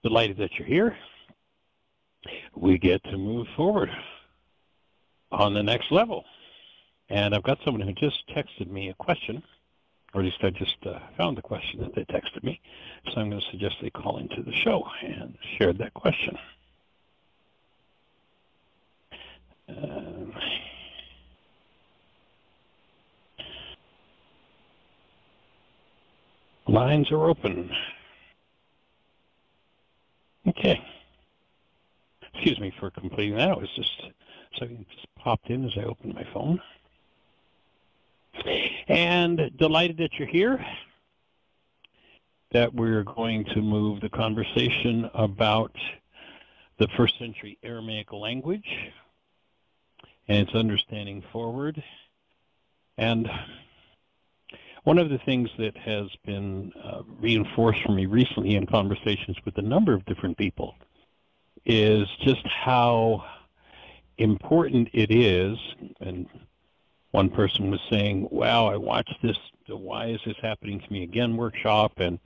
Delighted that you're here. We get to move forward on the next level. And I've got someone who just texted me a question, or at least I just found the question that they texted me. So I'm going to suggest they call into the show and share that question. Lines are open. Okay. Excuse me for completing that. It was just something just popped in as I opened my phone. And delighted that you're here, that we're going to move the conversation about the first century Aramaic language and its understanding forward. And one of the things that has been reinforced for me recently in conversations with a number of different people is just how important it is. And one person was saying, wow, I watched this, Why Is This Happening to Me Again workshop, and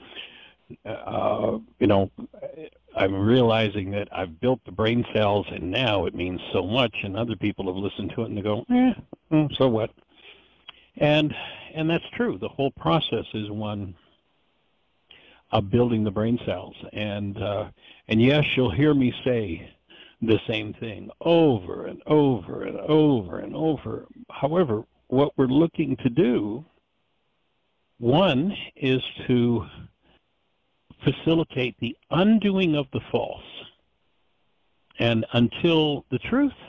I'm realizing that I've built the brain cells and now it means so much, and other people have listened to it and they go, so what? And that's true. The whole process is one of building the brain cells. And yes, you'll hear me say the same thing over and over and over and over. However, what we're looking to do, one, is to facilitate the undoing of the false. And until the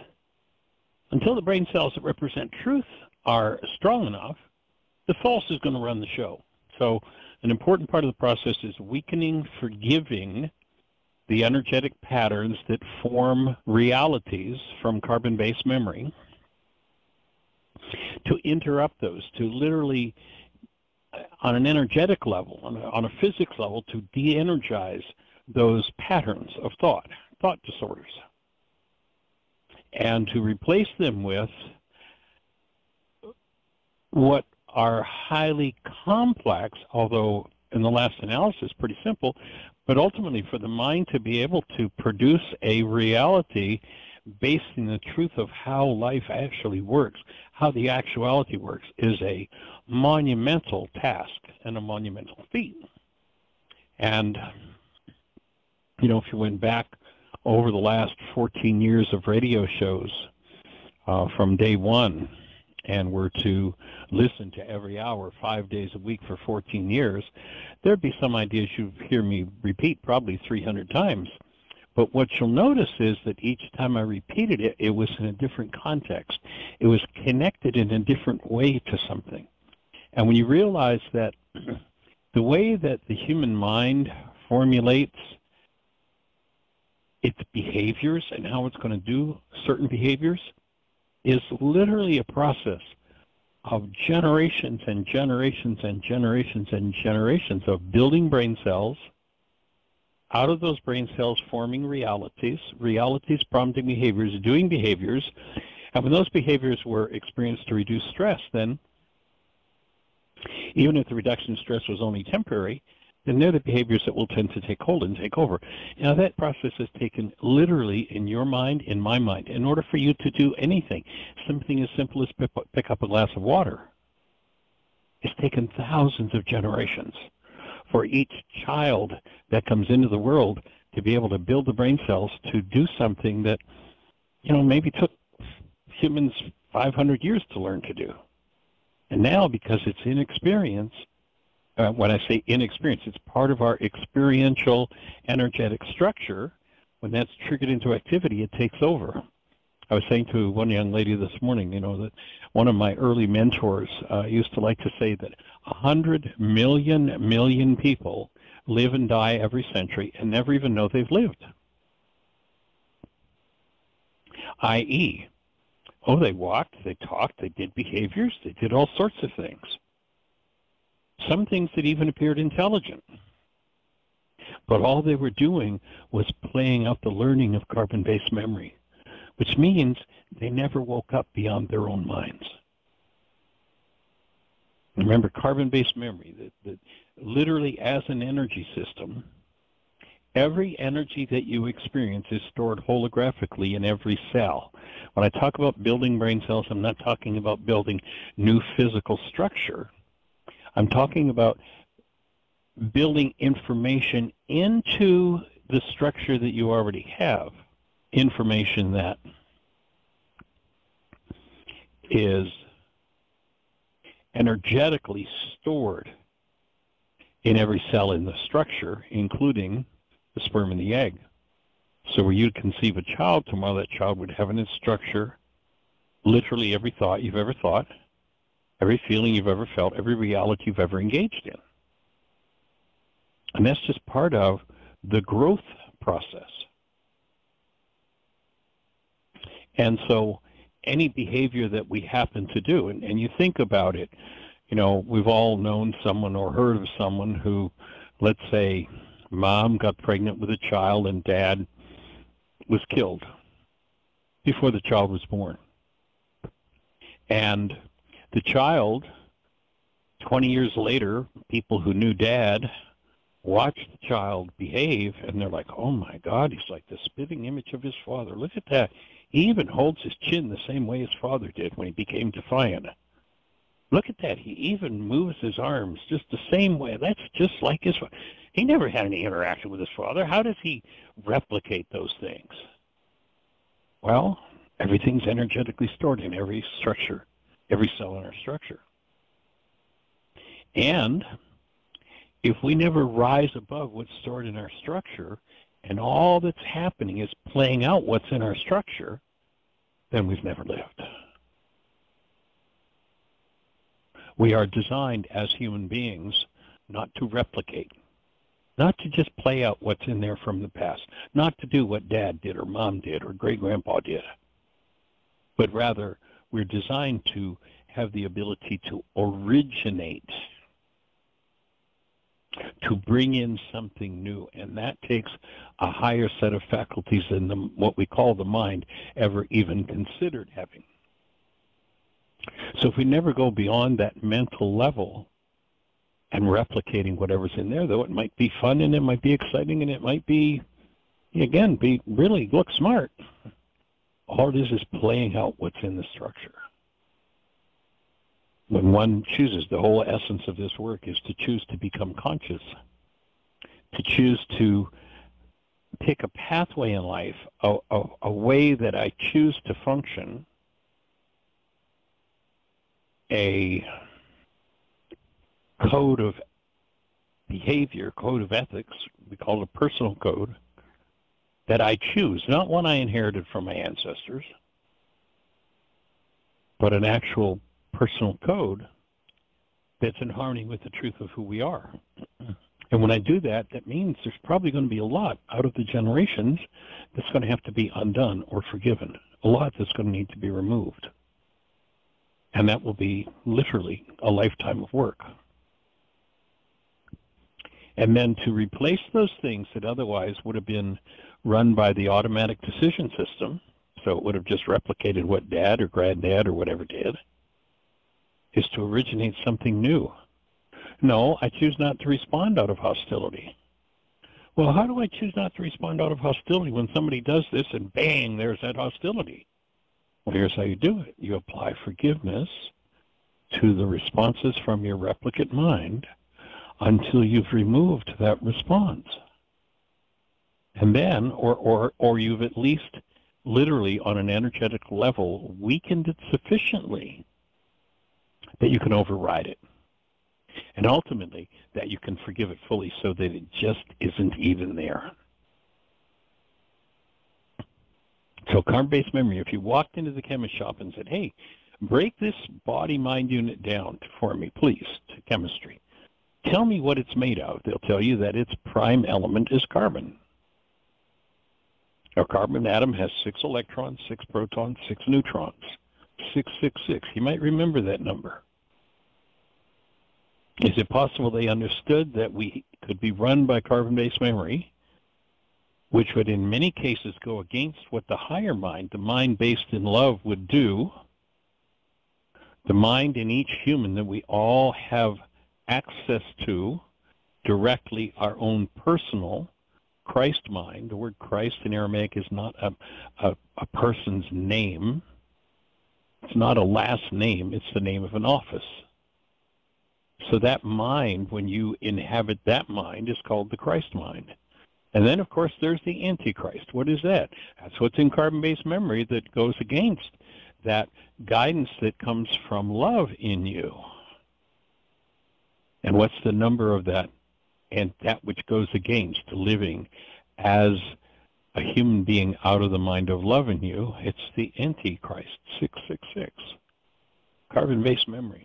brain cells that represent truth are strong enough, the false is going to run the show. So an important part of the process is weakening, forgiving the energetic patterns that form realities from carbon-based memory, to interrupt those, to literally, on an energetic level, on a physics level, to de-energize those patterns of thought disorders, and to replace them with what are highly complex, although in the last analysis pretty simple, but ultimately for the mind to be able to produce a reality based in the truth of how life actually works, how the actuality works, is a monumental task and a monumental feat. And, if you went back over the last 14 years of radio shows from day one, and were to listen to every hour, 5 days a week for 14 years, there'd be some ideas you'd hear me repeat probably 300 times. But what you'll notice is that each time I repeated it, it was in a different context. It was connected in a different way to something. And when you realize that the way that the human mind formulates its behaviors and how it's going to do certain behaviors is literally a process of generations and generations and generations and generations of building brain cells, out of those brain cells forming realities prompting behaviors, doing behaviors, and when those behaviors were experienced to reduce stress, then even if the reduction in stress was only temporary, then they're the behaviors that will tend to take hold and take over. Now, that process is taken literally in your mind, in my mind. In order for you to do anything, something as simple as pick up a glass of water, it's taken thousands of generations for each child that comes into the world to be able to build the brain cells to do something that, maybe took humans 500 years to learn to do. And now, because it's inexperience, when I say inexperience, it's part of our experiential energetic structure. When that's triggered into activity, it takes over. I was saying to one young lady this morning, that one of my early mentors used to like to say that 100 million people live and die every century and never even know they've lived. I.e., they walked, they talked, they did behaviors, they did all sorts of things. Some things that even appeared intelligent. But all they were doing was playing out the learning of carbon-based memory, which means they never woke up beyond their own minds. Remember, carbon-based memory, that literally as an energy system, Every energy that you experience is stored holographically in every cell. When I talk about building brain cells, I'm not talking about building new physical structure. I'm talking about building information into the structure that you already have, information that is energetically stored in every cell in the structure, including the sperm and the egg. So were you to conceive a child tomorrow, that child would have in its structure literally every thought you've ever thought, every feeling you've ever felt, every reality you've ever engaged in. And that's just part of the growth process. And so any behavior that we happen to do, and you think about it, you know, we've all known someone or heard of someone who, let's say, mom got pregnant with a child and dad was killed before the child was born. And the child, 20 years later, people who knew dad watch the child behave, and they're like, oh my God, he's like the spitting image of his father. Look at that. He even holds his chin the same way his father did when he became defiant. Look at that. He even moves his arms just the same way. That's just like his father. He never had any interaction with his father. How does he replicate those things? Well, everything's energetically stored in every structure, every cell in our structure. And if we never rise above what's stored in our structure, and all that's happening is playing out what's in our structure, then we've never lived. We are designed as human beings not to replicate, not to just play out what's in there from the past, not to do what dad did or mom did or great-grandpa did, but rather we're designed to have the ability to originate, to bring in something new, and that takes a higher set of faculties than what we call the mind ever even considered having. So if we never go beyond that mental level and replicating whatever's in there, though it might be fun and it might be exciting and it might be, again, be really look smart, all it is playing out what's in the structure. When one chooses, the whole essence of this work is to choose to become conscious, to choose to pick a pathway in life, a way that I choose to function, a code of behavior, code of ethics, we call it a personal code, that I choose, not one I inherited from my ancestors, but an actual personal code that's in harmony with the truth of who we are. And when I do that, that means there's probably going to be a lot out of the generations that's going to have to be undone or forgiven, a lot that's going to need to be removed. And that will be literally a lifetime of work. And then to replace those things that otherwise would have been run by the automatic decision system, so it would have just replicated what dad or granddad or whatever did, is to originate something new. No, I choose not to respond out of hostility. Well, how do I choose not to respond out of hostility when somebody does this and bang, there's that hostility? Well, here's how you do it. You apply forgiveness to the responses from your replicate mind until you've removed that response. And then, or you've at least literally on an energetic level weakened it sufficiently that you can override it. And ultimately, that you can forgive it fully so that it just isn't even there. So karma-based memory, if you walked into the chemist shop and said, hey, break this body-mind unit down for me, please, to chemistry. Tell me what it's made of. They'll tell you that its prime element is carbon. Our carbon atom has 6 electrons, 6 protons, 6 neutrons. 666. You might remember that number. Is it possible they understood that we could be run by carbon-based memory, which would in many cases go against what the higher mind, the mind based in love, would do? The mind in each human that we all have access to directly, our own personal Christ mind. The word Christ in Aramaic is not a person's name. It's not a last name. It's the name of an office. So that mind, when you inhabit that mind, is called the Christ mind. And then, of course, there's the Antichrist. What is that? That's what's in carbon-based memory that goes against that guidance that comes from love in you. And what's the number of that? And that which goes against living as a human being out of the mind of love in you, it's the Antichrist, 666. Carbon-based memory.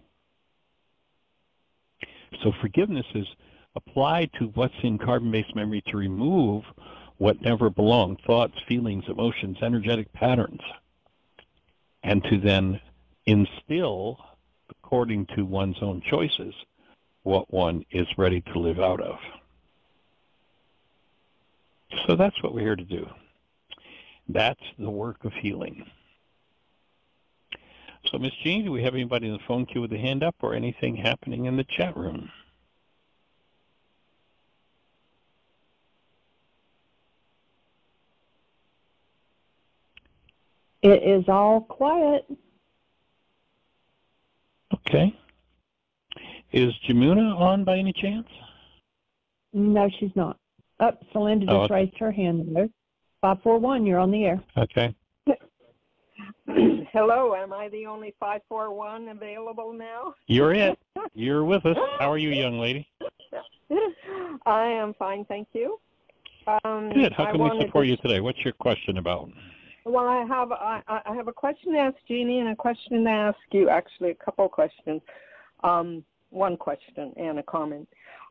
So forgiveness is applied to what's in carbon-based memory to remove what never belonged, thoughts, feelings, emotions, energetic patterns, and to then instill, according to one's own choices, what one is ready to live out of. So that's what we're here to do. That's the work of healing. So, Miss Jean, do we have anybody in the phone queue with a hand up or anything happening in the chat room? It is all quiet. Okay. Is Jamuna on by any chance? No, she's not. Oh, Celinda just raised her hand there. 541, you're on the air. Okay. Hello, am I the only 541 available now? You're it. You're with us. How are you, young lady? I am fine, thank you. Good. How can we support you today? What's your question about? Well, I have a question to ask Jeannie and a question to ask you, actually, a couple of questions. One question and a comment.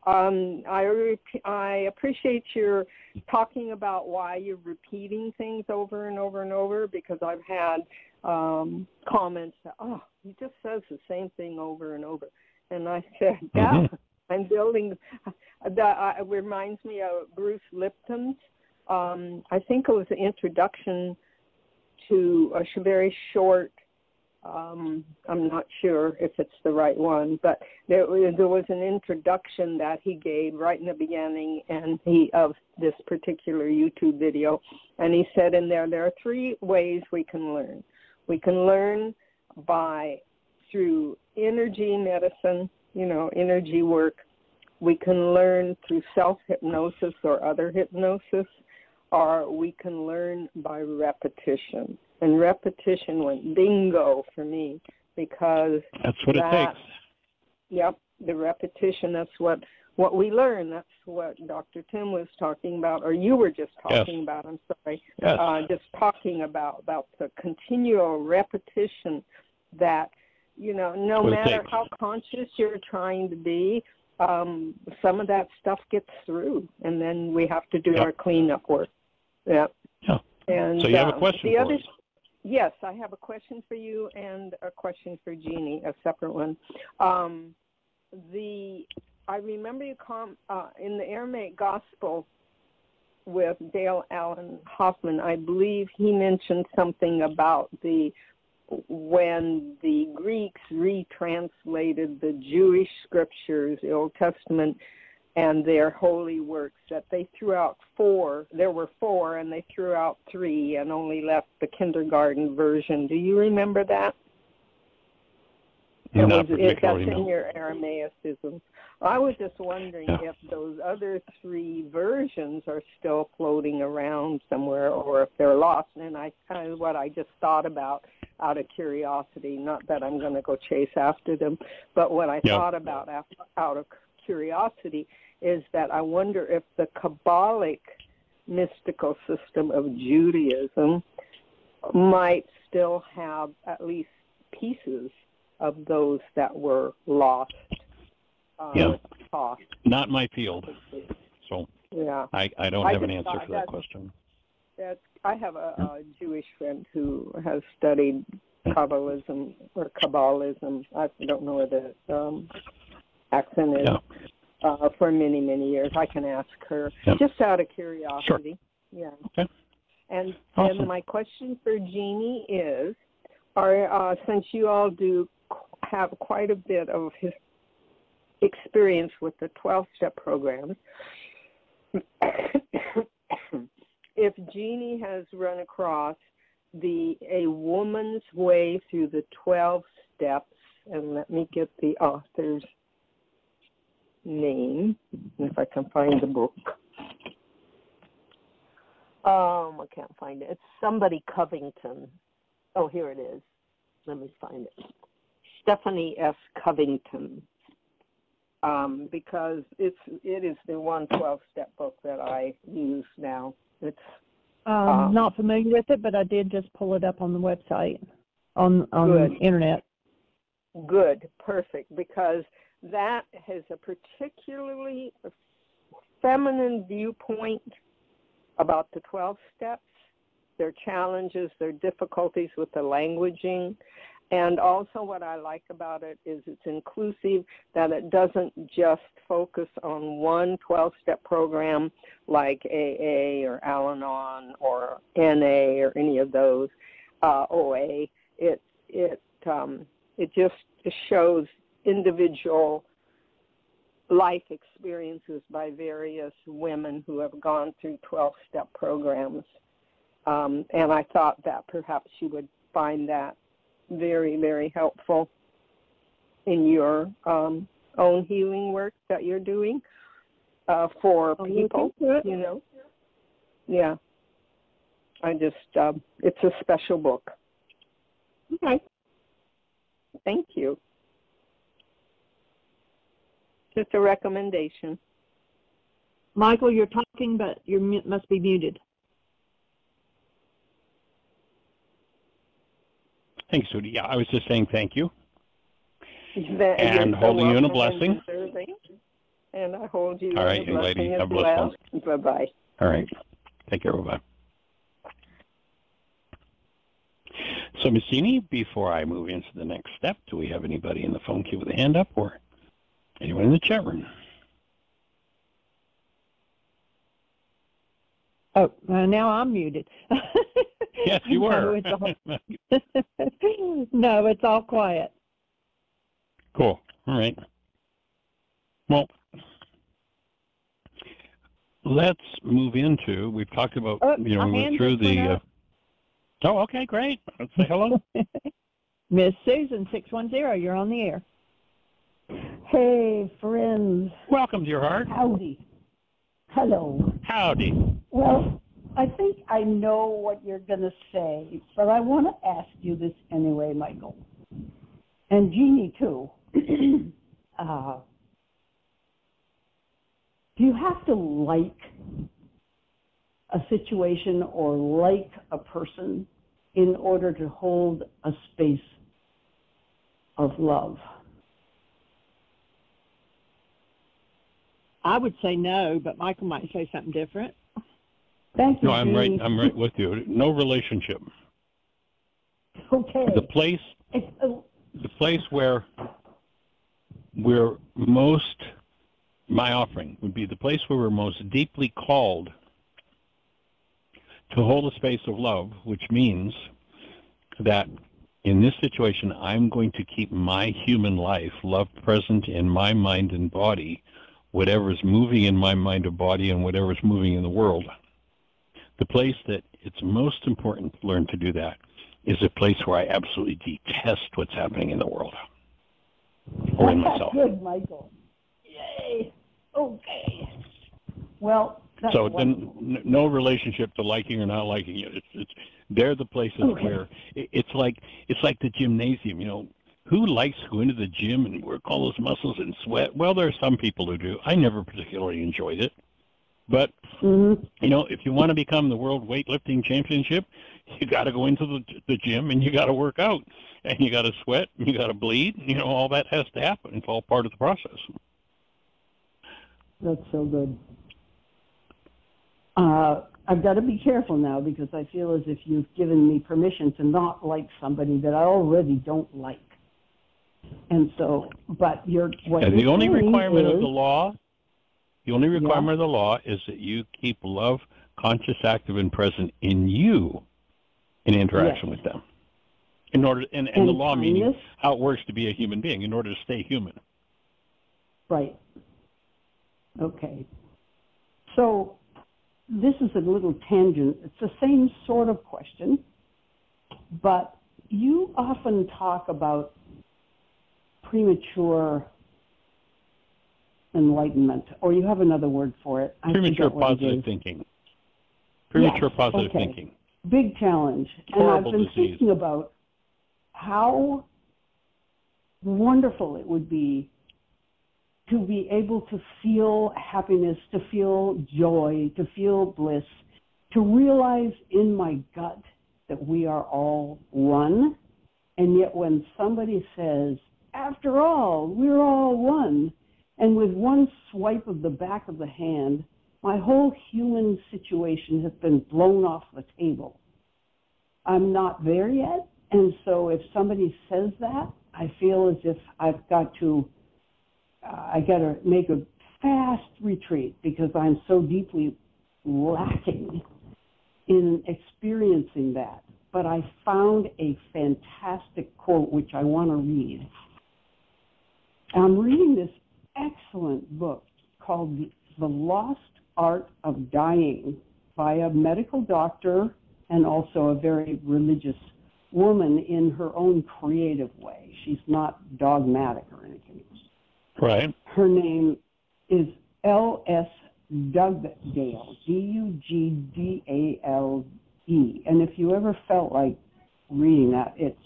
I appreciate your talking about why you're repeating things over and over and over, because I've had comments that, oh, he just says the same thing over and over. And I said, yeah, I'm building. That reminds me of Bruce Lipton's. I think it was the introduction to a very short, I'm not sure if it's the right one, but there was an introduction that he gave right in the beginning of this particular YouTube video. And he said in there are three ways we can learn. We can learn through energy medicine, energy work. We can learn through self-hypnosis or other hypnosis, or we can learn by repetition. And repetition went bingo for me, because that's what it takes. Yep, the repetition, that's what we learn. That's what Dr. Tim was talking about, or you were just talking about, I'm sorry. Yes. Just talking about the continual repetition that, no matter how conscious you're trying to be, some of that stuff gets through, and then we have to do our cleanup work. Yeah. And so you have a question for us? Yes, I have a question for you and a question for Jeannie, a separate one. I remember you in the Aramaic Gospel with Dale Allen Hoffman, I believe he mentioned something about when the Greeks retranslated the Jewish scriptures, the Old Testament, and their holy works, that they threw out 4. There were 4, and they threw out 3 and only left the kindergarten version. Do you remember that? Not That's in your Aramaicism. I was just wondering if those other 3 versions are still floating around somewhere, or if they're lost. And what I just thought about out of curiosity, not that I'm going to go chase after them, but what I thought about out of curiosity is that I wonder if the Kabbalic mystical system of Judaism might still have at least pieces of those that were lost. Not my field. So I don't have an answer for that question. I have a Jewish friend who has studied Kabbalism or Kabbalism. I don't know where the accent is. For many, many years. I can ask her just out of curiosity. Sure. Yeah. Okay. And awesome. And my question for Jeannie is, since you all have quite a bit of experience with the 12-step programs, if Jeannie has run across A Woman's Way Through the 12 Steps, and let me get the author's name, if I can find the book. I can't find it. It's somebody Covington. Oh, here it is. Let me find it. Stephanie S. Covington. Because it is the 12-step book that I use now. It's not familiar with it, but I did just pull it up on the website, on the internet. Good, perfect, because that has a particularly feminine viewpoint about the 12 steps, their challenges, their difficulties with the languaging. And also what I like about it is it's inclusive, that it doesn't just focus on one 12-step program like AA or Al-Anon or NA or any of those, OA. It just shows individual life experiences by various women who have gone through 12-step programs. And I thought that perhaps you would find that very, very helpful in your own healing work that you're doing for people, you know. Yeah. It's a special book. Okay. Thank you. Just a recommendation. Michael, you're talking, but you must be muted. Thanks, Judy. Yeah, I was just saying thank you. And holding you in a blessing. And I hold you all right, in a blessing lady, as well. Bye-bye. All right. Take care. Bye-bye. So, Ms. Jeannie, before I move into the next step, do we have anybody in the phone queue with a hand up or anyone in the chat room? Oh, now I'm muted. Yes, you were. No, it's all quiet. Cool. All right. Well, let's move into, we've talked about, we went through the, oh, okay, great. Let's say hello. Miss Susan, 610, you're on the air. Hey, friends. Welcome, dear heart. Howdy. Hello. Howdy. Well, I think I know what you're going to say, but I want to ask you this anyway, Michael. And Jeannie, too. Do you have to like a situation or like a person in order to hold a space of love? I would say no, but Michael might say something different. Thank you. No, I'm right. I'm right with you. No relationship. Okay. The place where we're most, my offering would be the place where we're most deeply called to hold a space of love, which means that in this situation, I'm going to keep my human life, love present in my mind and body, whatever's moving in my mind or body and whatever's moving in the world. The place that it's most important to learn to do that is a place where I absolutely detest what's happening in the world or in myself. Good, Michael. Yay. Okay. Well, that's so wonderful. Then no relationship to liking or not liking it. It's they're the places where it's like the gymnasium. You know, who likes to go into the gym and work all those muscles and sweat? Well, there are some people who do. I never particularly enjoyed it. But, you know, if you want to become the World Weightlifting Championship, you got to go into the gym and you got to work out. And you got to sweat and you got to bleed. You know, all that has to happen. It's all part of the process. That's so good. I've got to be careful now because I feel as if you've given me permission to not like somebody that I already don't like. And so, but the only requirement of the law of the law is that you keep love conscious, active, and present in you in interaction with them. In order, and the law meaning how it works to be a human being in order to stay human. Right. Okay. So this is a little tangent. It's the same sort of question, but you often talk about premature enlightenment, or you have another word for it. Premature positive thinking. Premature positive thinking. Big challenge. Horrible and I've been disease. thinking about how wonderful it would be to be able to feel happiness, to feel joy, to feel bliss, to realize in my gut that we are all one. And yet when somebody says, after all, we're all one, and with one swipe of the back of the hand, my whole human situation has been blown off the table. I'm not there yet, and so if somebody says that, I feel as if I've got to make a fast retreat because I'm so deeply lacking in experiencing that. But I found a fantastic quote which I want to read. I'm reading this excellent book called The Lost Art of Dying by a medical doctor and also a very religious woman in her own creative way. She's not dogmatic or anything. Right. Her name is L.S. Dugdale, D-U-G-D-A-L-E. And if you ever felt like reading that, it's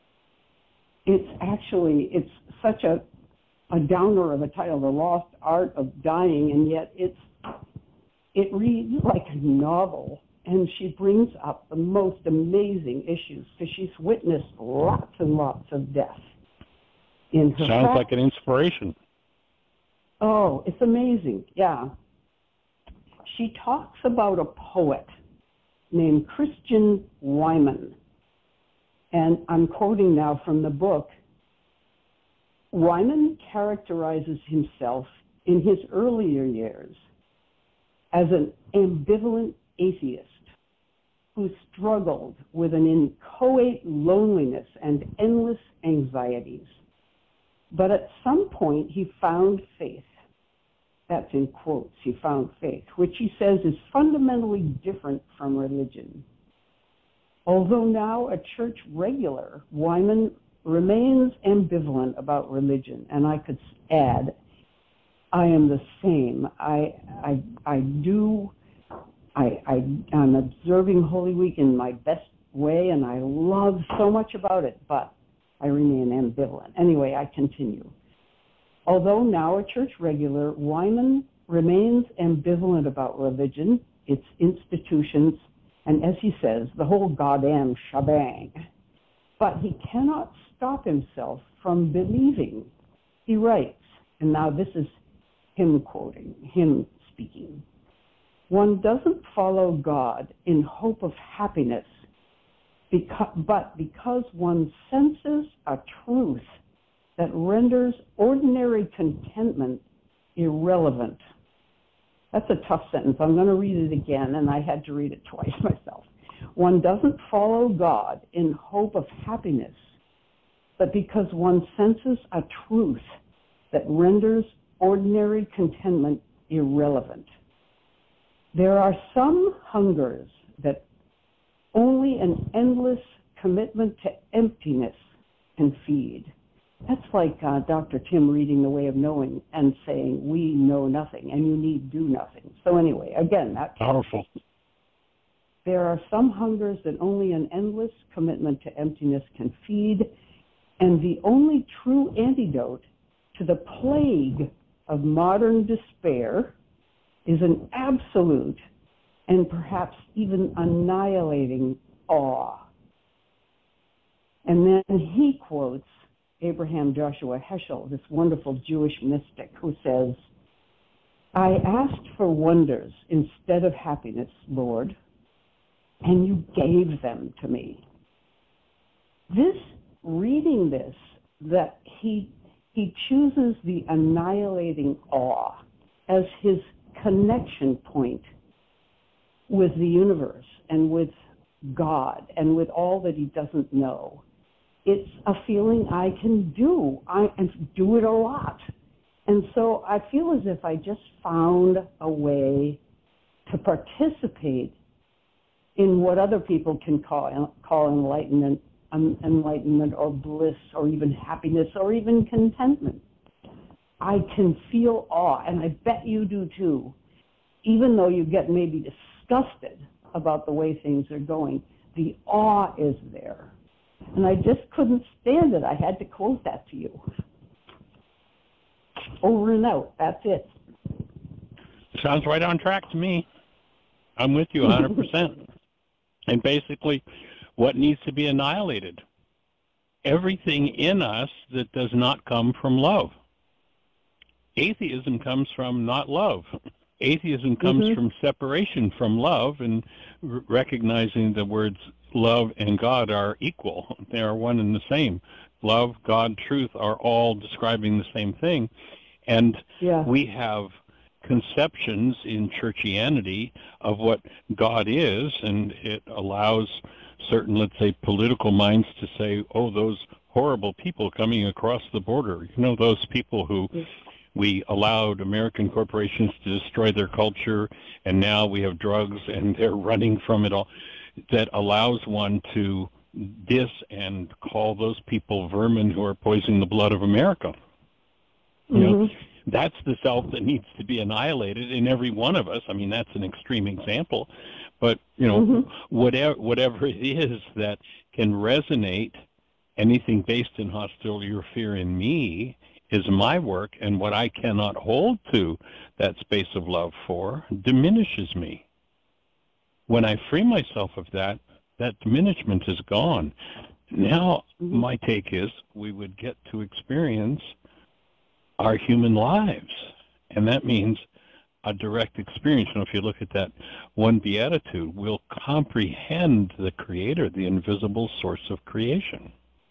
such a downer of a title, The Lost Art of Dying, and yet it reads like a novel, and she brings up the most amazing issues because she's witnessed lots and lots of death in her Sounds like an inspiration. Oh, it's amazing, yeah. She talks about a poet named Christian Wyman, and I'm quoting now from the book. Wyman characterizes himself in his earlier years as an ambivalent atheist who struggled with an inchoate loneliness and endless anxieties. But at some point he found faith. That's in quotes, he found faith, which he says is fundamentally different from religion. Although now a church regular, Wyman remains ambivalent about religion, and I could add, I am the same. I'm observing Holy Week in my best way, and I love so much about it, but I remain ambivalent. Anyway, I continue. Although now a church regular, Wyman remains ambivalent about religion, its institutions, and as he says, the whole goddamn shebang. But he cannot stop himself from believing. He writes, and now this is him quoting, him speaking. One doesn't follow God in hope of happiness, but because one senses a truth that renders ordinary contentment irrelevant. That's a tough sentence. I'm going to read it again, and I had to read it twice myself. One doesn't follow God in hope of happiness, but because one senses a truth that renders ordinary contentment irrelevant. There are some hungers that only an endless commitment to emptiness can feed. That's like Dr. Tim reading The Way of Knowing and saying, we know nothing and you need do nothing. So anyway, again, that's powerful. There are some hungers that only an endless commitment to emptiness can feed, and the only true antidote to the plague of modern despair is an absolute and perhaps even annihilating awe. And then he quotes Abraham Joshua Heschel, this wonderful Jewish mystic, who says, I asked for wonders instead of happiness, Lord, and you gave them to me. Reading this, that he chooses the annihilating awe as his connection point with the universe and with God and with all that he doesn't know. It's a feeling I can do. I do it a lot. And so I feel as if I just found a way to participate in what other people can call enlightenment or bliss or even happiness or even contentment. I can feel awe, and I bet you do too. Even though you get maybe disgusted about the way things are going, the awe is there. And I just couldn't stand it. I had to quote that to you. Over and out. That's it. Sounds right on track to me. I'm with you 100%. And basically, what needs to be annihilated? Everything in us that does not come from love. Atheism comes from not love. Atheism comes from separation from love and recognizing the words love and God are equal. They are one and the same. Love, God, truth are all describing the same thing. And we have conceptions in churchianity of what God is, and it allows certain, let's say, political minds to say, oh, those horrible people coming across the border, you know, those people who we allowed American corporations to destroy their culture, and now we have drugs and they're running from it all. That allows one to diss and call those people vermin who are poisoning the blood of America. You know, that's the self that needs to be annihilated in every one of us. I mean, that's an extreme example, but you know, whatever it is that can resonate, anything based in hostility or fear in me is my work, and what I cannot hold to that space of love for diminishes me. When I free myself of that, that diminishment is gone. Now, my take is we would get to experience our human lives, and that means a direct experience. And if you look at that one beatitude, we'll comprehend the Creator, the invisible source of creation.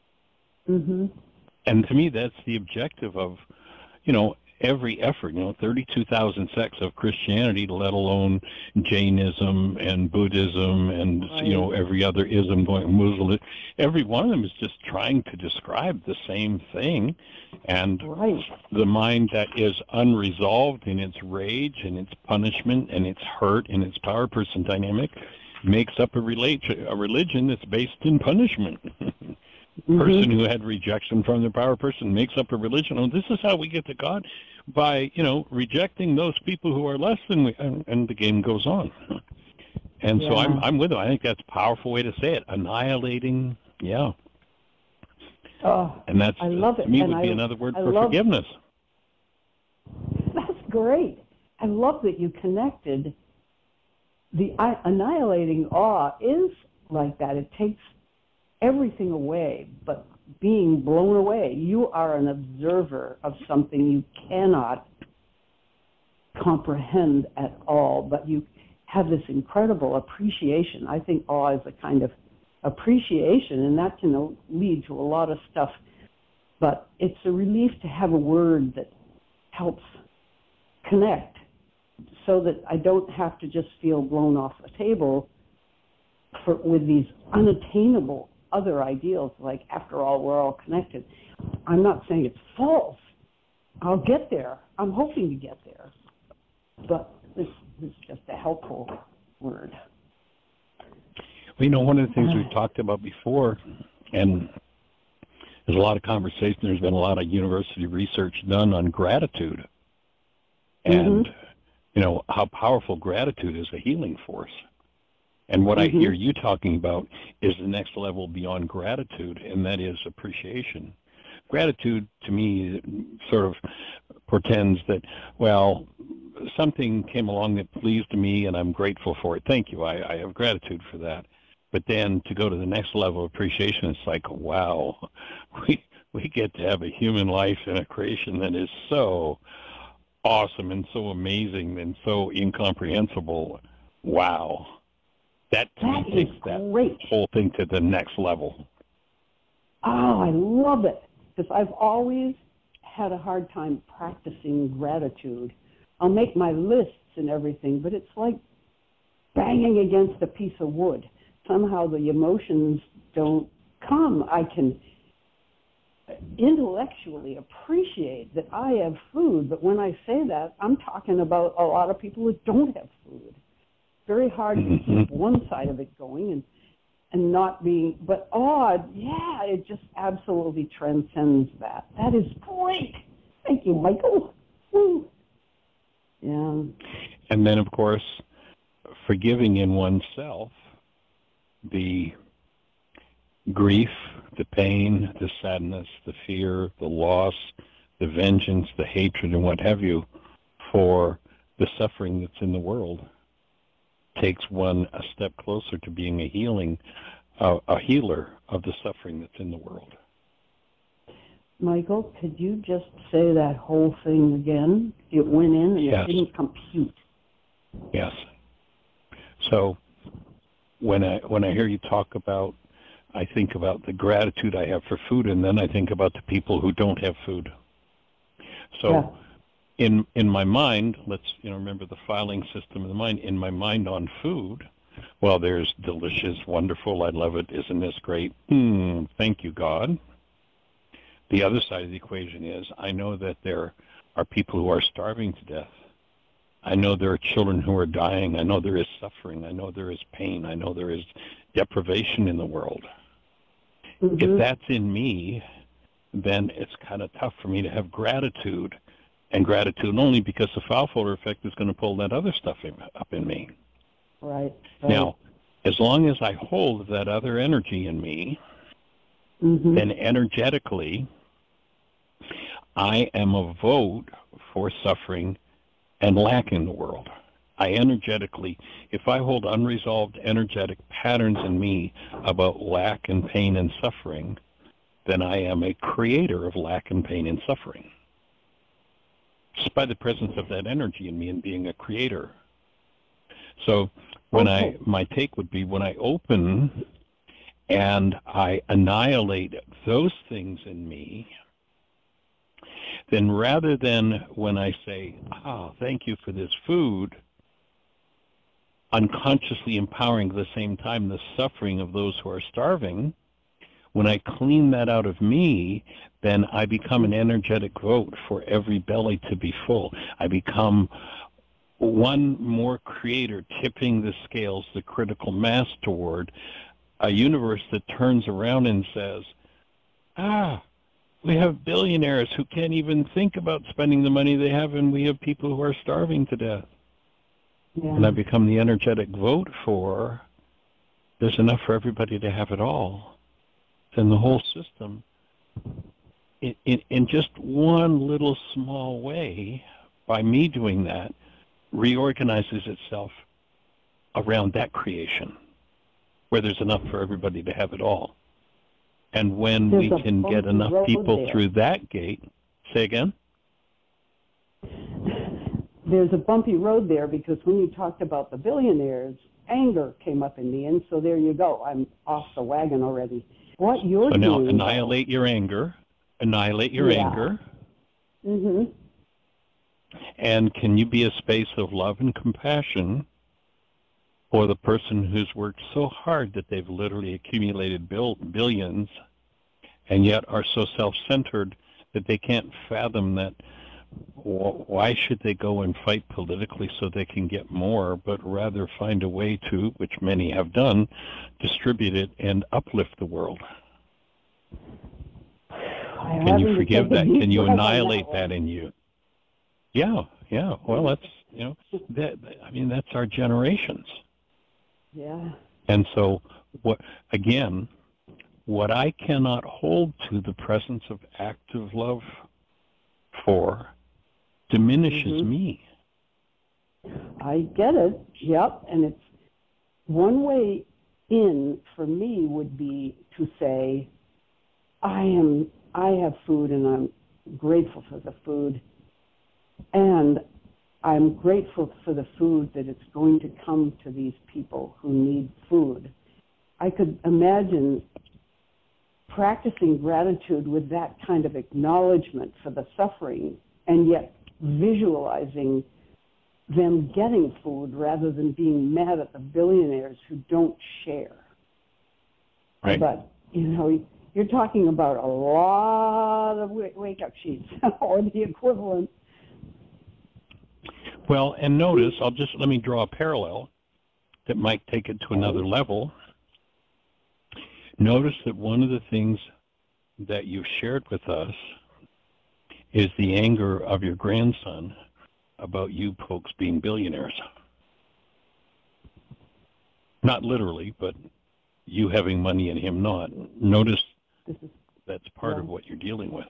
And to me, that's the objective of, you know, every effort, you know, 32,000 sects of Christianity, let alone Jainism and Buddhism and, you know, every other ism going, Muslim, every one of them is just trying to describe the same thing. And the mind that is unresolved in its rage and its punishment and its hurt and its power person dynamic makes up a religion that's based in punishment. Person who had rejection from their power person makes up a religion. Oh, this is how we get to God, by, you know, rejecting those people who are less than we, and the game goes on. And so I'm with them. I think that's a powerful way to say it. Annihilating, and that's, I love it. To me, would be another word for forgiveness. That's great. I love that you connected. The annihilating awe is like that. It takes everything away, but being blown away. You are an observer of something you cannot comprehend at all, but you have this incredible appreciation. I think awe is a kind of appreciation, and that can lead to a lot of stuff, but it's a relief to have a word that helps connect so that I don't have to just feel blown off the table with these unattainable other ideals, like, after all, we're all connected. I'm not saying it's false. I'll get there. I'm hoping to get there. But this is just a helpful word. Well, you know, one of the things we've talked about before, and there's a lot of conversation, there's been a lot of university research done on gratitude. And, you know, how powerful gratitude is a healing force. And what I hear you talking about is the next level beyond gratitude, and that is appreciation. Gratitude, to me, sort of portends that, well, something came along that pleased me, and I'm grateful for it. Thank you. I have gratitude for that. But then to go to the next level of appreciation, it's like, wow, we get to have a human life and a creation that is so awesome and so amazing and so incomprehensible. Wow. That takes that whole thing to the next level. Oh, I love it, because I've always had a hard time practicing gratitude. I'll make my lists and everything, but it's like banging against a piece of wood. Somehow the emotions don't come. I can intellectually appreciate that I have food, but when I say that, I'm talking about a lot of people who don't have food. very hard to keep one side of it going and not being, but yeah, it just absolutely transcends that. That is great. Thank you, Michael. Woo. Yeah. And then, of course, forgiving in oneself the grief, the pain, the sadness, the fear, the loss, the vengeance, the hatred, and what have you, for the suffering that's in the world, takes one a step closer to being a healer of the suffering that's in the world. Michael, could you just say that whole thing again? It went in and Yes. It didn't compute. Yes. So when I hear you talk about, I think about the gratitude I have for food, and then I think about the people who don't have food. So in my mind, let's remember the filing system of the mind. In my mind on food, well, there's delicious, wonderful, I love it, isn't this great? Thank you, God. The other side of the equation is I know that there are people who are starving to death. I know there are children who are dying. I know there is suffering. I know there is pain. I know there is deprivation in the world. Mm-hmm. If that's in me, then it's kind of tough for me to have gratitude, and gratitude only because the foul folder effect is going to pull that other stuff up in me. Right. Now, as long as I hold that other energy in me, then energetically, I am a vote for suffering and lack in the world. I energetically, if I hold unresolved energetic patterns in me about lack and pain and suffering, then I am a creator of lack and pain and suffering. Just by the presence of that energy in me and being a creator. So when my take would be when I open and I annihilate those things in me, then rather than when I say, thank you for this food, unconsciously empowering at the same time the suffering of those who are starving, when I clean that out of me, then I become an energetic vote for every belly to be full. I become one more creator, tipping the scales, the critical mass toward a universe that turns around and says, we have billionaires who can't even think about spending the money they have, and we have people who are starving to death. Yeah. And I become the energetic vote for there's enough for everybody to have it all. Then the whole system, in just one little small way, by me doing that, reorganizes itself around that creation, where there's enough for everybody to have it all. And when we can get enough people through that gate, say again? There's a bumpy road there, because when you talked about the billionaires, anger came up in me, and so there you go. I'm off the wagon already. What you're doing... So now annihilate your anger. Annihilate your anger. Mm-hmm. And can you be a space of love and compassion for the person who's worked so hard that they've literally accumulated billions and yet are so self-centered that they can't fathom that why should they go and fight politically so they can get more, but rather find a way to, which many have done, distribute it and uplift the world? Can you forgive that? Can you annihilate that in you? Yeah. Well, that's, that's our generations. Yeah. And so, what I cannot hold to the presence of active love for diminishes me. I get it. Yep. And it's one way in for me would be to say, I have food and I'm grateful for the food, and I'm grateful for the food that it's going to come to these people who need food. I could imagine practicing gratitude with that kind of acknowledgement for the suffering, and yet visualizing them getting food rather than being mad at the billionaires who don't share. Right. But, you're talking about a lot of wake-up sheets or the equivalent. Well, and notice, let me draw a parallel. that might take it to another level, notice that one of the things that you shared with us is the anger of your grandson about you folks being billionaires. Not literally, but you having money and him not. Notice that's part of what you're dealing with.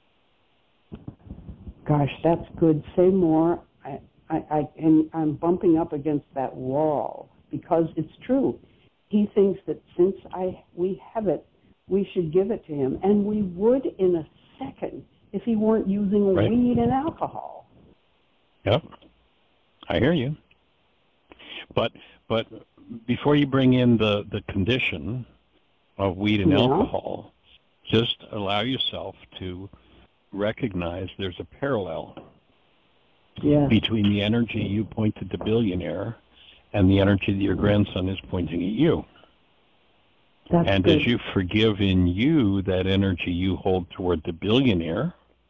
Gosh, that's good. Say more. And I'm bumping up against that wall because it's true. He thinks that since we have it, we should give it to him, and we would in a second if he weren't using weed and alcohol. Yep, I hear you. But before you bring in the condition of weed and alcohol, just allow yourself to recognize there's a parallel between the energy you pointed to billionaire and the energy that your grandson is pointing at you. As you forgive in you that energy you hold toward the billionaire,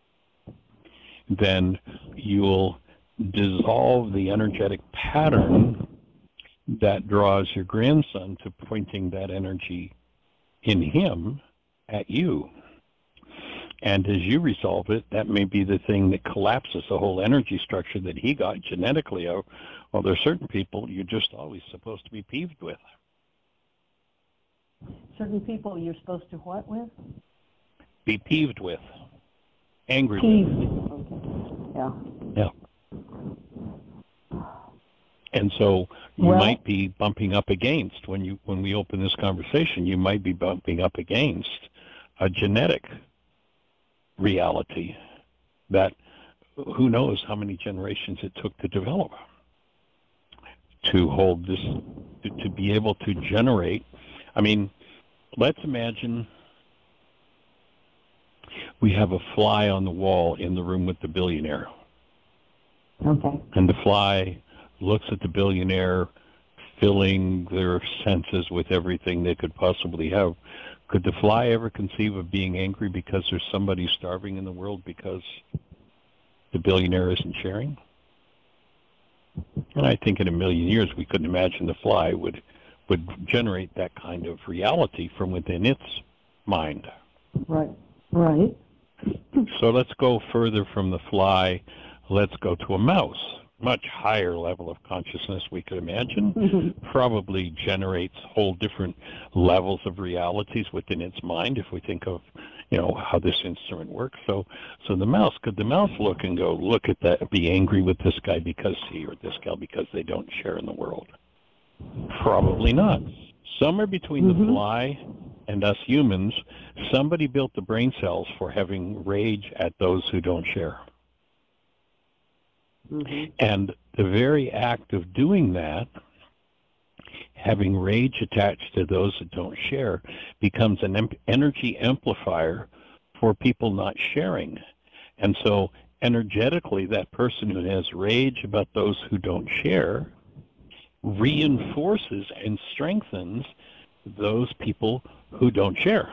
then you'll dissolve the energetic pattern that draws your grandson to pointing that energy in him at you. And as you resolve it, that may be the thing that collapses the whole energy structure that he got genetically. Well, there are certain people you're just always supposed to be peeved with. Certain people you're supposed to what with? Be peeved with. Angry with. Okay. Yeah. And so you might be bumping up against, when we open this conversation, you might be bumping up against a genetic reality that who knows how many generations it took to develop, to hold this, to be able to generate. I mean, let's imagine we have a fly on the wall in the room with the billionaire. Okay. And the fly looks at the billionaire, filling their senses with everything they could possibly have. Could the fly ever conceive of being angry because there's somebody starving in the world because the billionaire isn't sharing? And I think in a million years we couldn't imagine the fly would generate that kind of reality from within its mind. Right. So let's go further from the fly. Let's go to a mouse. Much higher level of consciousness we could imagine, probably generates whole different levels of realities within its mind if we think of, how this instrument works. So the mouse, could the mouse look and go, look at that, be angry with this guy because he or this gal because they don't share in the world? Probably not. Somewhere between the fly and us humans, somebody built the brain cells for having rage at those who don't share. And the very act of doing that, having rage attached to those that don't share, becomes an energy amplifier for people not sharing. And so energetically, that person who has rage about those who don't share reinforces and strengthens those people who don't share.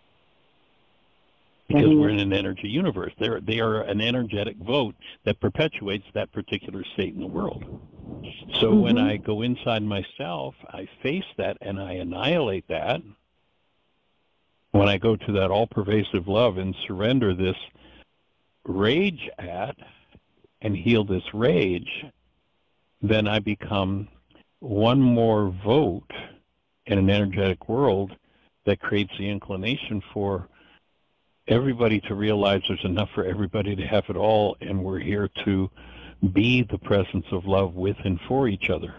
Because we're in an energy universe. They are an energetic vote that perpetuates that particular state in the world. So when I go inside myself, I face that and I annihilate that. When I go to that all-pervasive love and surrender this rage at and heal this rage, then I become one more vote in an energetic world that creates the inclination for everybody to realize there's enough for everybody to have it all, and we're here to be the presence of love with and for each other.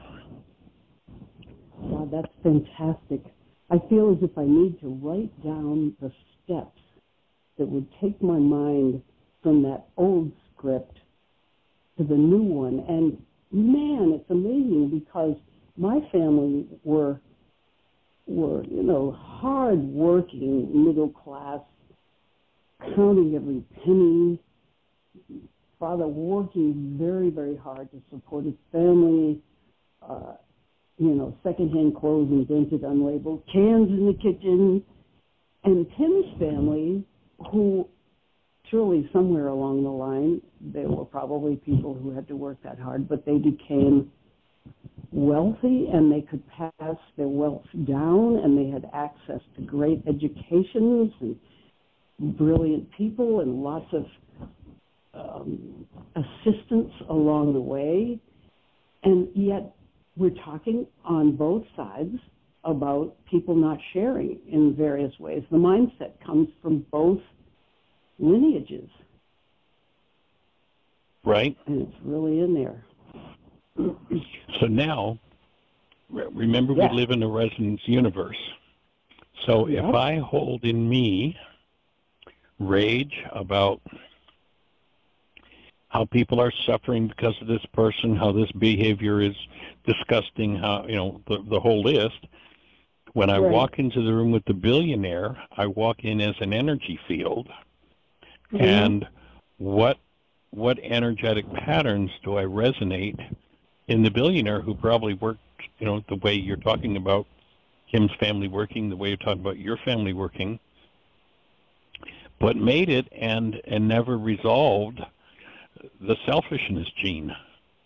Wow, that's fantastic. I feel as if I need to write down the steps that would take my mind from that old script to the new one. And man, it's amazing because my family were hard-working, middle-class, counting every penny. Father working very, very hard to support his family. Secondhand clothes invented, unlabeled, cans in the kitchen. And Tim's family, who surely somewhere along the line, they were probably people who had to work that hard, but they became wealthy and they could pass their wealth down, and they had access to great educations and brilliant people and lots of assistance along the way. And yet we're talking on both sides about people not sharing in various ways. The mindset comes from both lineages. Right. And it's really in there. So now, remember, we live in a resonance universe. So if I hold in me rage about how people are suffering because of this person, how this behavior is disgusting, how, you know, the whole list, when I walk into the room with the billionaire, I walk in as an energy field. And what energetic patterns do I resonate in the billionaire who probably worked, you know, the way you're talking about Kim's family working, the way you're talking about your family working, but made it and never resolved the selfishness gene.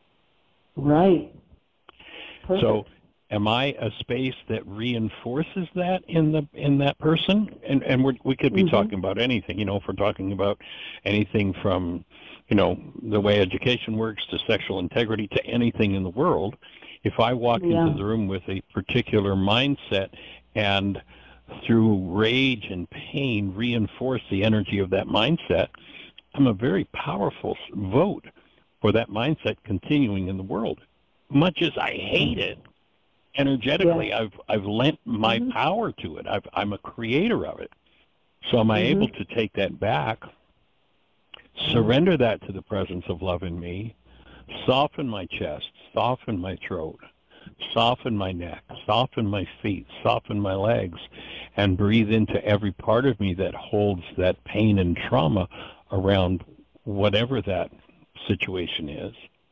Right. Perfect. So am I a space that reinforces that in that person? And we could be talking about anything, you know, if we're talking about anything from, you know, the way education works to sexual integrity to anything in the world. If I walk into the room with a particular mindset and through rage and pain reinforce the energy of that mindset, I'm a very powerful vote for that mindset continuing in the world. Much as I hate it, energetically, I've lent my power to it. I'm a creator of it. So am I able to take that back, surrender that to the presence of love in me, soften my chest, soften my throat, soften my neck, soften my feet, soften my legs, and breathe into every part of me that holds that pain and trauma around whatever that situation is.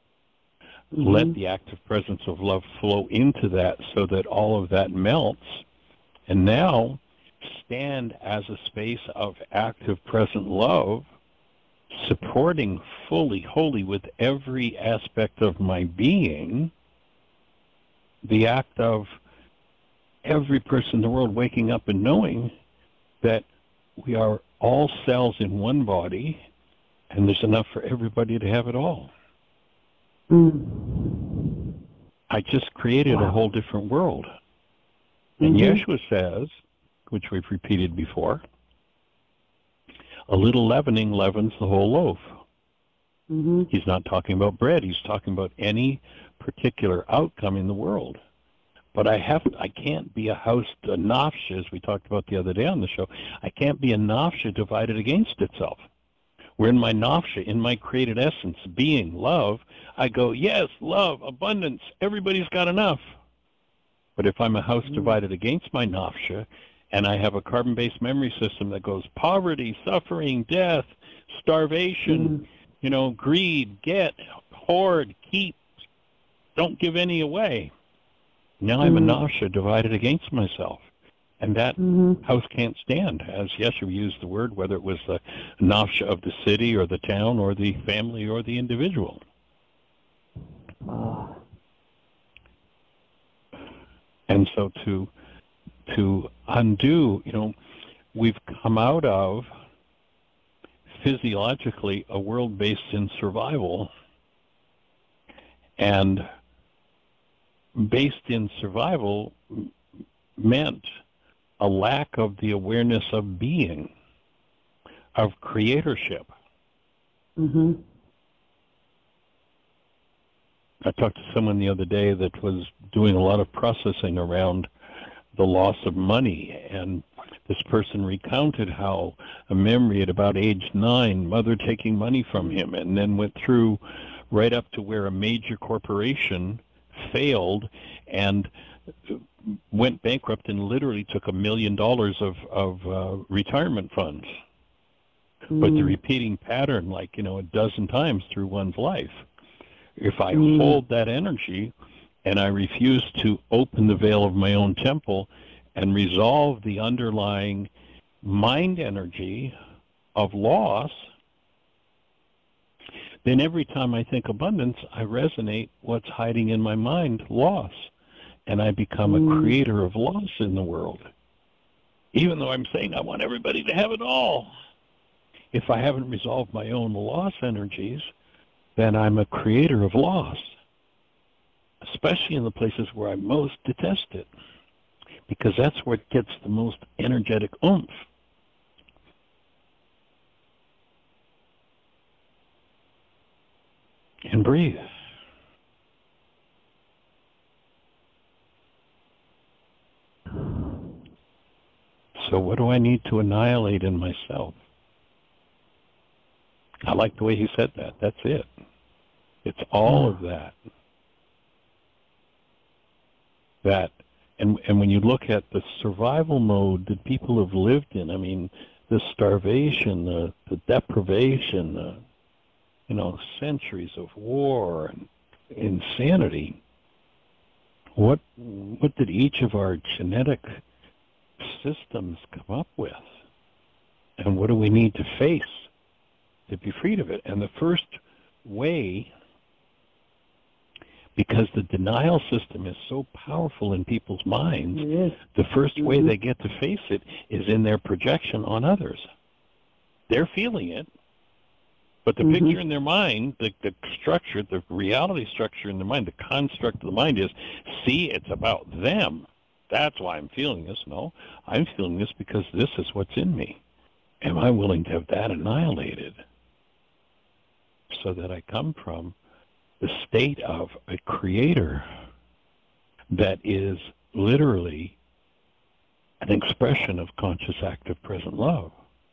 Let the active presence of love flow into that so that all of that melts. And now stand as a space of active present love, supporting fully, wholly with every aspect of my being, the act of every person in the world waking up and knowing that we are all cells in one body, and there's enough for everybody to have it all. I just created a whole different world. And Yeshua says, which we've repeated before, a little leavening leavens the whole loaf. He's not talking about bread. He's talking about any particular outcome in the world. But I can't be a house, a nafsha, as we talked about the other day on the show. I can't be a nafsha divided against itself. Where in my nafsha, in my created essence, being, love, I go, yes, love, abundance, everybody's got enough. But if I'm a house divided against my nafsha, and I have a carbon-based memory system that goes poverty, suffering, death, starvation, you know, greed, get, hoard, keep, don't give any away. Now I'm a nafsha divided against myself. And that house can't stand, as Yeshua used the word, whether it was the nafsha of the city or the town or the family or the individual. And so to undo, you know, we've come out of physiologically a world based in survival, and based in survival meant a lack of the awareness of being, of creatorship. I talked to someone the other day that was doing a lot of processing around the loss of money, and this person recounted how a memory at about age 9, mother taking money from him, and then went through right up to where a major corporation failed and went bankrupt and literally took $1 million of retirement funds. But the repeating pattern, like, you know, a dozen times through one's life. If I hold that energy and I refuse to open the veil of my own temple and resolve the underlying mind energy of loss, then every time I think abundance, I resonate what's hiding in my mind, loss. And I become a creator of loss in the world. Even though I'm saying I want everybody to have it all. If I haven't resolved my own loss energies, then I'm a creator of loss. Especially in the places where I most detest it. Because that's where it gets the most energetic oomph. And breathe. So what do I need to annihilate in myself? I like the way he said that. That's it. It's all of that. And when you look at the survival mode that people have lived in, I mean, the starvation, the deprivation, centuries of war and insanity. What did each of our genetic systems come up with? And what do we need to face to be freed of it? And the first way, because the denial system is so powerful in people's minds, the first way they get to face it is in their projection on others. They're feeling it, but the picture in their mind, the structure, the reality structure in their mind, the construct of the mind is, see, it's about them. That's why I'm feeling this. No, I'm feeling this because this is what's in me. Am I willing to have that annihilated so that I come from the state of a creator that is literally an expression of conscious, active, present love?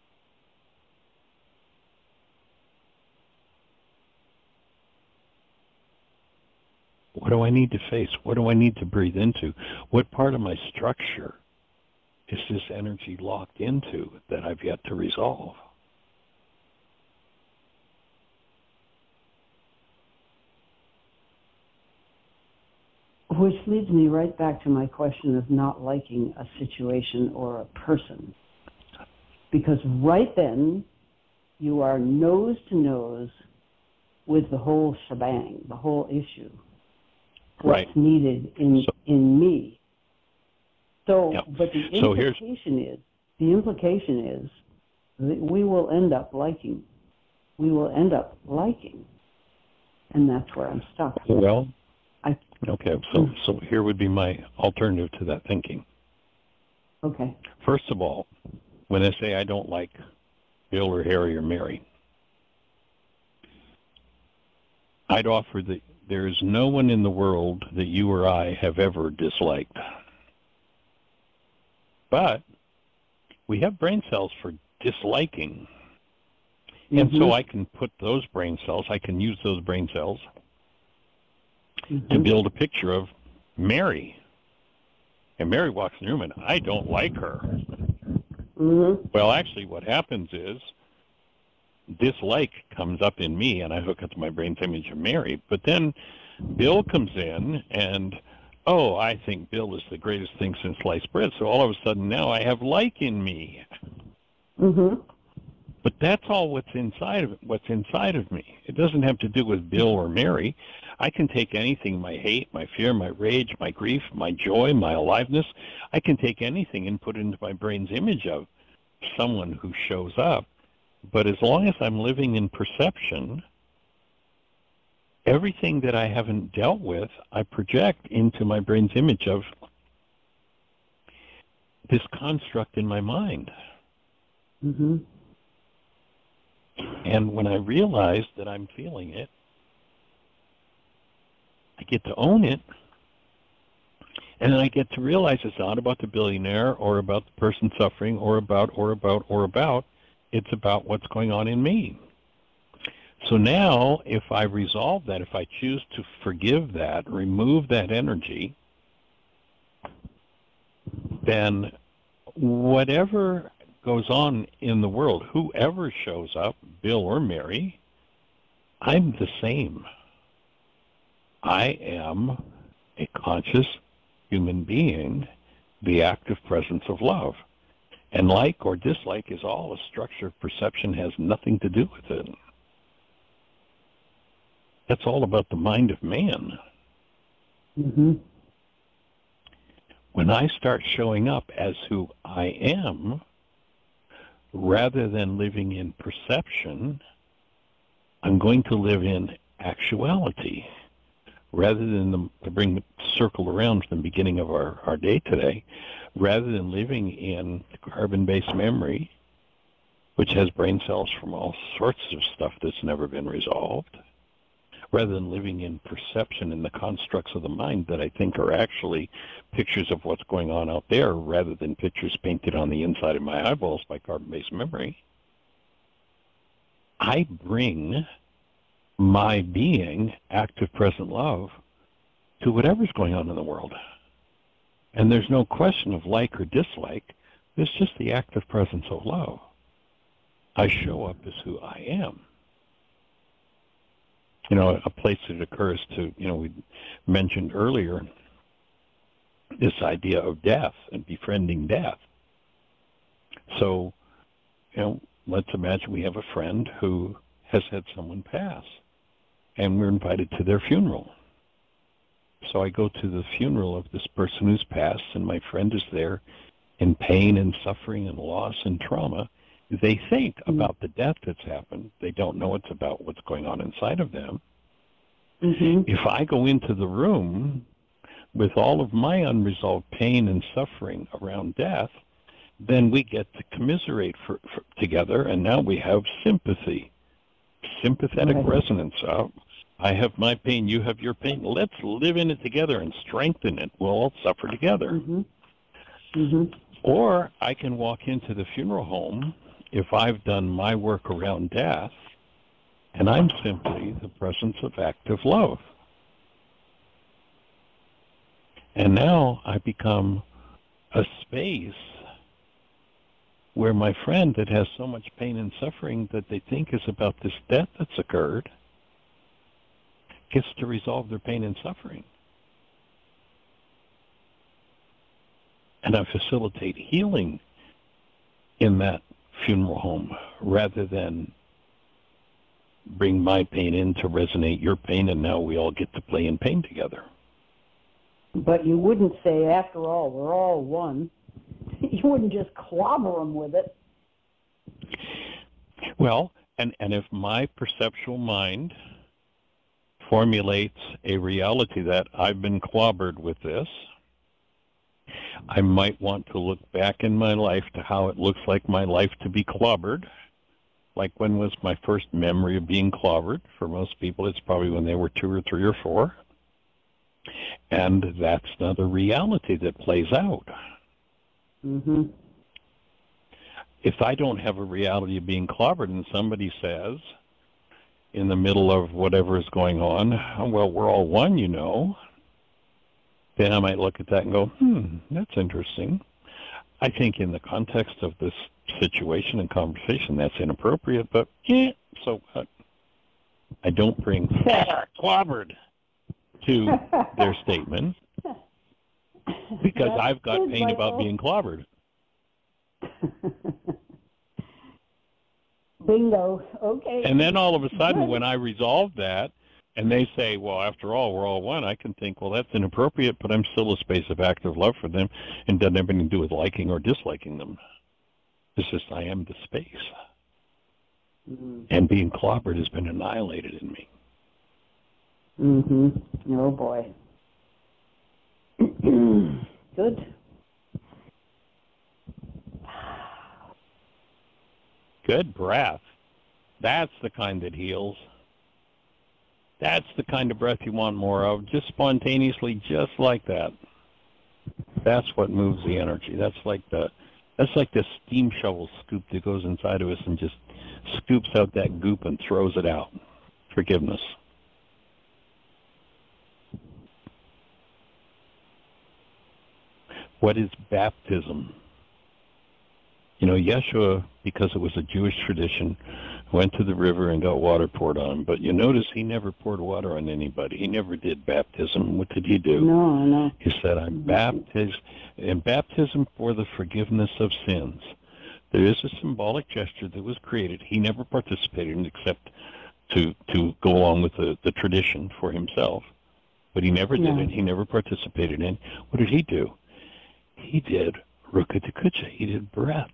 What do I need to face? What do I need to breathe into? What part of my structure is this energy locked into that I've yet to resolve? Which leads me right back to my question of not liking a situation or a person. Because right then, you are nose to nose with the whole shebang, the whole issue. What's needed in me. So, but the implication is that we will end up liking. We will end up liking. And that's where I'm stuck. Well, okay, so here would be my alternative to that thinking. Okay. First of all, when I say I don't like Bill or Harry or Mary, I'd offer that there is no one in the world that you or I have ever disliked. But we have brain cells for disliking. And so I can put those brain cells, I can use those brain cells to build a picture of Mary. And Mary walks in the room and I don't like her. Well, actually what happens is dislike comes up in me and I hook up to my brain's image of Mary. But then Bill comes in and, oh, I think Bill is the greatest thing since sliced bread. So all of a sudden now I have like in me. But that's all what's inside of me. It doesn't have to do with Bill or Mary. I can take anything, my hate, my fear, my rage, my grief, my joy, my aliveness. I can take anything and put it into my brain's image of someone who shows up. But as long as I'm living in perception, everything that I haven't dealt with, I project into my brain's image of this construct in my mind. And when I realize that I'm feeling it, I get to own it, and then I get to realize it's not about the billionaire or about the person suffering or about. It's about what's going on in me. So now, if I resolve that, if I choose to forgive that, remove that energy, then whatever goes on in the world, whoever shows up, Bill or Mary, I'm the same. I am a conscious human being, the active presence of love. And like or dislike is all a structure of perception, has nothing to do with it. That's all about the mind of man. Mm-hmm. When I start showing up as who I am, rather than living in perception, I'm going to live in actuality. Rather than to bring the circle around to the beginning of our day today, rather than living in carbon-based memory, which has brain cells from all sorts of stuff that's never been resolved, rather than living in perception in the constructs of the mind that I think are actually pictures of what's going on out there, rather than pictures painted on the inside of my eyeballs by carbon-based memory, I bring my being, active present love, to whatever's going on in the world. And there's no question of like or dislike. It's just the active presence of love. I show up as who I am. You know, a place that occurs to, you know, we mentioned earlier this idea of death and befriending death. So, you know, let's imagine we have a friend who has had someone pass, and we're invited to their funeral. So I go to the funeral of this person who's passed, and my friend is there in pain and suffering and loss and trauma. They think about the death that's happened. They don't know it's about what's going on inside of them. Mm-hmm. If I go into the room with all of my unresolved pain and suffering around death, then we get to commiserate together, and now we have sympathy, sympathetic resonance. I have my pain, you have your pain. Let's live in it together and strengthen it. We'll all suffer together. Mm-hmm. Mm-hmm. Or I can walk into the funeral home if I've done my work around death, and I'm simply the presence of active love. And now I become a space where my friend that has so much pain and suffering that they think is about this death that's occurred gets to resolve their pain and suffering. And I facilitate healing in that funeral home rather than bring my pain in to resonate your pain, and now we all get to play in pain together. But you wouldn't say, after all, we're all one. You wouldn't just clobber them with it. Well, and if my perceptual mind formulates a reality that I've been clobbered with this, I might want to look back in my life to how it looks like my life to be clobbered. Like, when was my first memory of being clobbered? For most people, it's probably when they were 2 or 3 or 4. And that's another reality that plays out. Mm-hmm. If I don't have a reality of being clobbered and somebody says, in the middle of whatever is going on, well, we're all one, you know, then I might look at that and go, that's interesting. I think in the context of this situation and conversation, that's inappropriate, but so what? I don't bring clobbered to their statement because I've got pain about being clobbered. Bingo. Okay. And then all of a sudden, when I resolve that, and they say, well, after all, we're all one, I can think, well, that's inappropriate, but I'm still a space of active love for them, and doesn't have anything to do with liking or disliking them. It's just I am the space. Mm-hmm. And being clobbered has been annihilated in me. Mm-hmm. Oh, boy. Good. Good breath. That's the kind that heals. That's the kind of breath you want more of, just spontaneously, just like that. That's what moves the energy. That's like the steam shovel scoop that goes inside of us and just scoops out that goop and throws it out. Forgiveness. What is baptism? You know, Yeshua, because it was a Jewish tradition, went to the river and got water poured on him. But you notice he never poured water on anybody. He never did baptism. What did he do? No. He said, I'm baptized in baptism for the forgiveness of sins. There is a symbolic gesture that was created. He never participated in except to go along with the tradition for himself. But he never did it. He never participated in. What did he do? He did Rukkhadikucha. He did breath.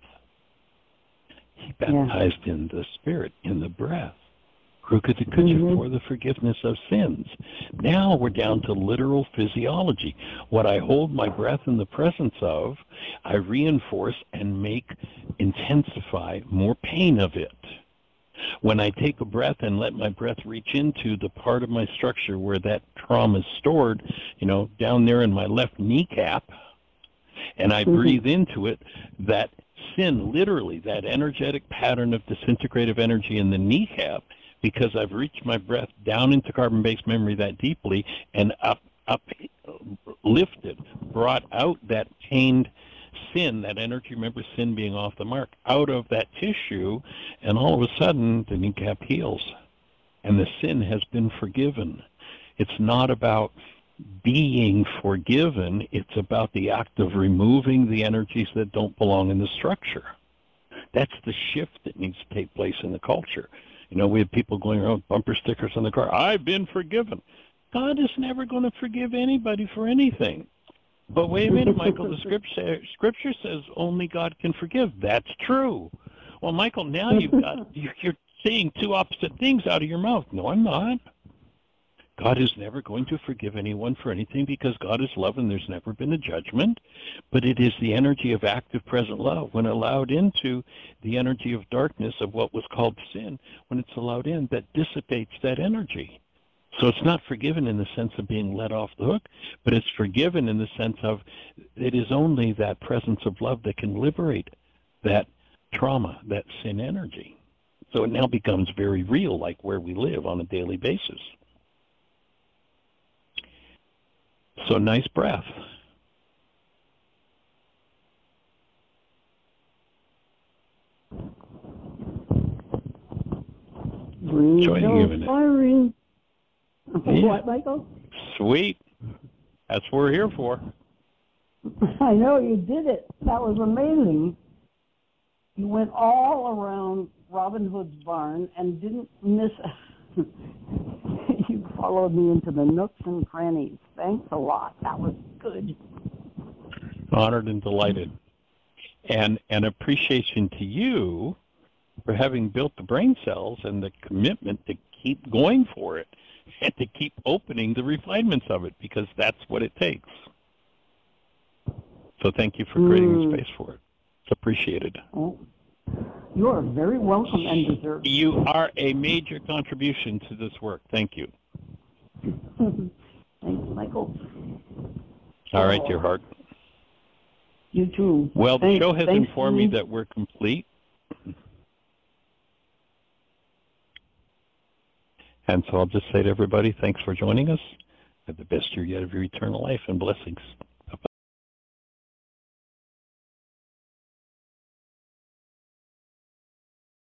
He baptized in the Spirit, in the breath. Rukkhadikucha for the forgiveness of sins. Now we're down to literal physiology. What I hold my breath in the presence of, I reinforce and intensify more pain of it. When I take a breath and let my breath reach into the part of my structure where that trauma is stored, down there in my left kneecap, and I breathe into it, that sin, literally, that energetic pattern of disintegrative energy in the kneecap, because I've reached my breath down into carbon-based memory that deeply and lifted, brought out that pained sin, that energy, remember sin being off the mark, out of that tissue, and all of a sudden the kneecap heals and the sin has been forgiven. It's not about being forgiven, it's about the act of removing the energies that don't belong in the structure. That's the shift that needs to take place in the culture. We have people going around with bumper stickers on the car, I've been forgiven. God is never going to forgive anybody for anything. But wait a minute, Michael, the scripture says only God can forgive. That's true. Well, Michael, now you're saying two opposite things out of your mouth. No, I'm not. God is never going to forgive anyone for anything because God is love and there's never been a judgment. But it is the energy of active present love, when allowed into the energy of darkness of what was called sin, when it's allowed in, that dissipates that energy. So it's not forgiven in the sense of being let off the hook, but it's forgiven in the sense of it is only that presence of love that can liberate that trauma, that sin energy. So it now becomes very real, like where we live on a daily basis. So nice breath. Joining firing. Yeah. What, Michael? Sweet. That's what we're here for. I know, you did it. That was amazing. You went all around Robin Hood's barn and didn't miss. You followed me into the nooks and crannies. Thanks a lot. That was good. Honored and delighted. And appreciation to you for having built the brain cells and the commitment to keep going for it and to keep opening the refinements of it, because that's what it takes. So thank you for creating the space for it. It's appreciated. Oh, you are very welcome and deserved. You are a major contribution to this work. Thank you. Thanks, Michael. All right, dear heart. You too. Well, the show has informed me that we're complete. And so I'll just say to everybody, thanks for joining us. Have the best year yet of your eternal life, and blessings.